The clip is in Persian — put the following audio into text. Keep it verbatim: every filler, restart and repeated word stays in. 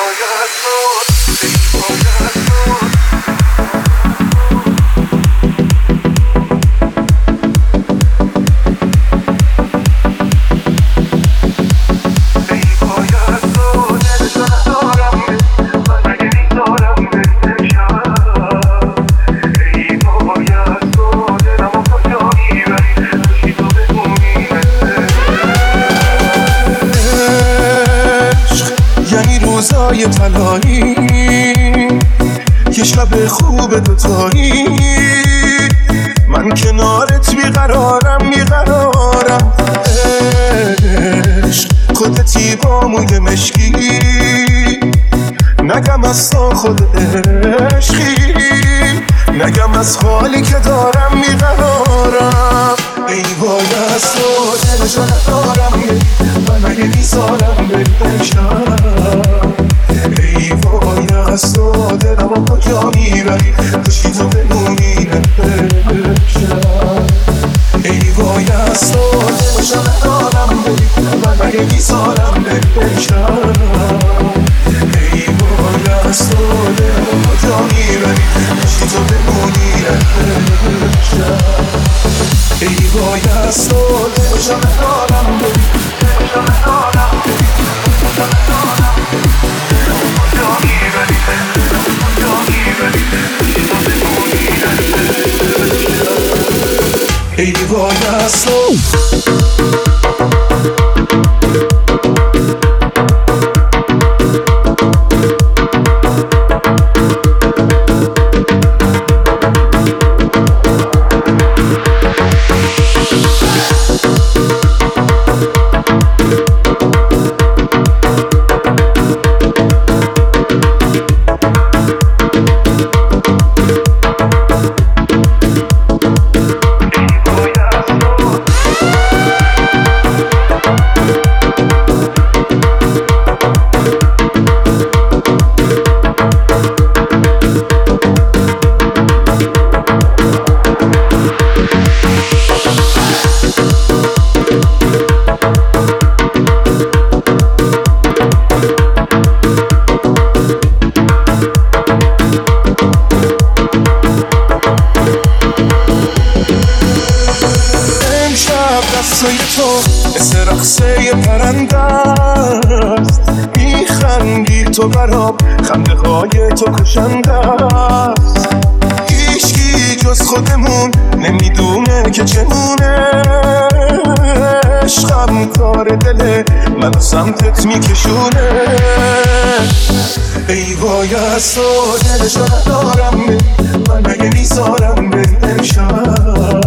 روزای تنهایی یه شب خوب دوتایی من کنارت بیقرارم بیقرارم عشق خودتی با موی مشکی نگم از تا خود عشقی نگم از حالی که دارم بیقرارم ای وای از تو دلشو ندارم من اگه میذارم بلشم ای وای از تو دلم و کجا میبری کشی تو بمونی نبشم ای وای از تو دلشو ندارم من اگه میذارم بلشم ای وای از تو دلم و کجا میبری کشی تو بمونی نبشم ای وای از تو دلشو ندارم دلشو ندارم دلشو ندارم کجا میبری کجا میبری کشی تو بمونی نبشم ای وای از تو دستای تو مثل رقصه پرنده است میخندی تو برام خنده های تو کشنده است هیچکی جز خودمون نمیدونه که چمونه عشقم کار دله منو سمتت میکشونه ای وای از تو دلشو ندارم من اگه میذارم بهتر شم